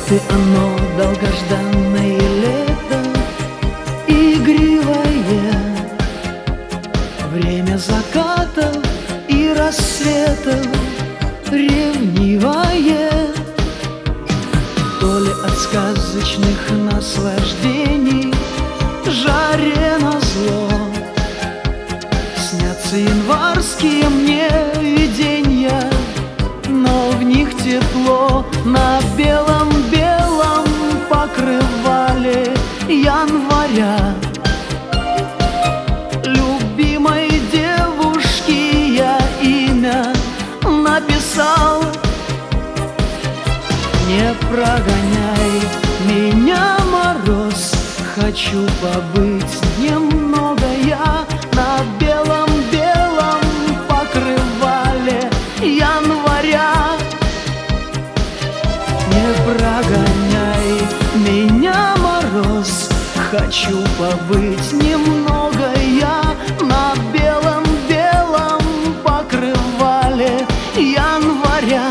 ты оно, долгожданное лето, игривое, время закатов и рассветов, ревнивое. То ли от сказочных наслаждений жаре назло снятся январские мне виденья, но в них тепло на белом-белом покрывале января. Любимой девушке я имя написал. Не прогоняй меня, мороз, хочу побыть немного я на белом-белом покрывале января. Не прогоняй меня, мороз, хочу побыть немного я на белом-белом покрывале января.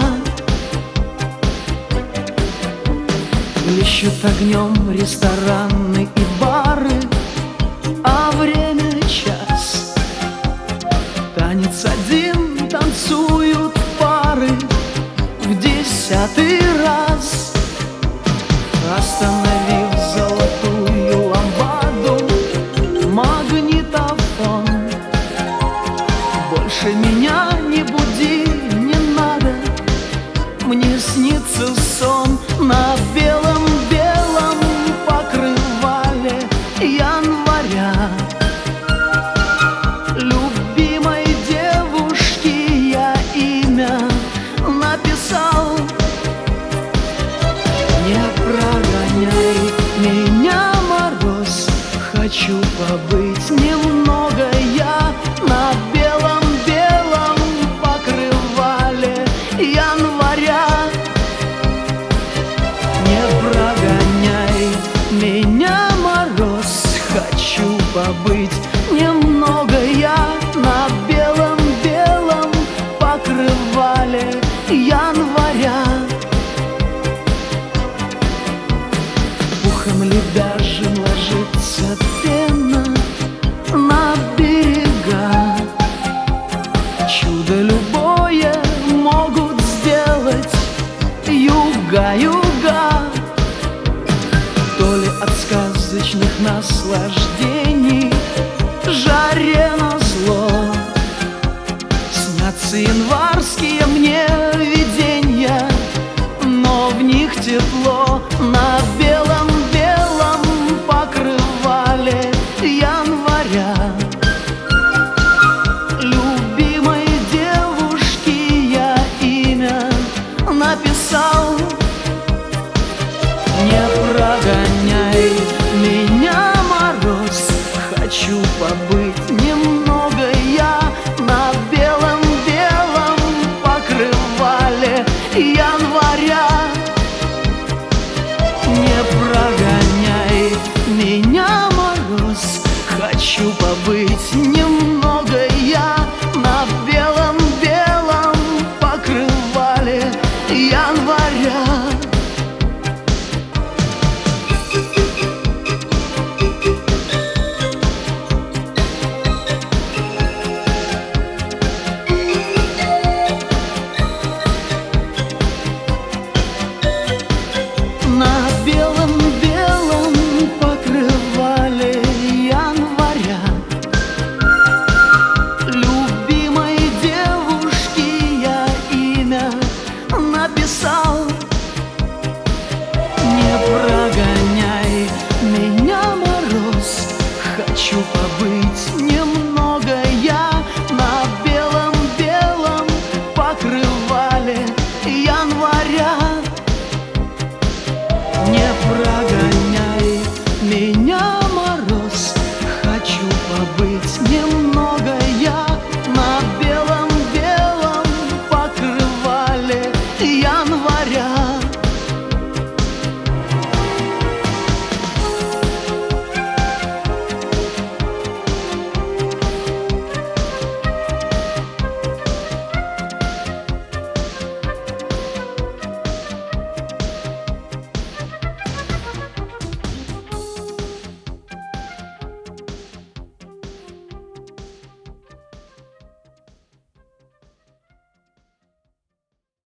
Блещут огнем рестораны и бары, а время час. Танец один танцуют пары в 10-й раз. Остановив золотую лампаду, магнитофон, больше меня не буди, не надо, мне снится сон на белом-белом покрывале января. Любимой девушке я имя написал. Не прогоняй меня, мороз, хочу побыть немного я на белом-белом покрывале января. Не прогоняй меня, мороз, хочу побыть немного я на белом-белом покрывале января. Пухом лебяжьим ложится пена на берега. Чудо любое могут сделать юга-юга. То ли от сказочных наслаждений жаре назло снятся январские мне виденья, но в них тепло на белом-белом покрывале января. Любимой девушке я имя написал. Не прогоняй меня, мороз, хочу побыть немного я на белом-белом покрывале января. Не прогоняй меня, мороз, хочу побыть немного я на белом-белом покрывале января. На белом-белом покрывале января. Любимой девушке я имя написал. Не прогоняй меня, мороз, хочу побыть немного я на белом-белом покрывале января. Не прогоняй меня, мороз, хочу побыть немного я на белом-белом покрывале января.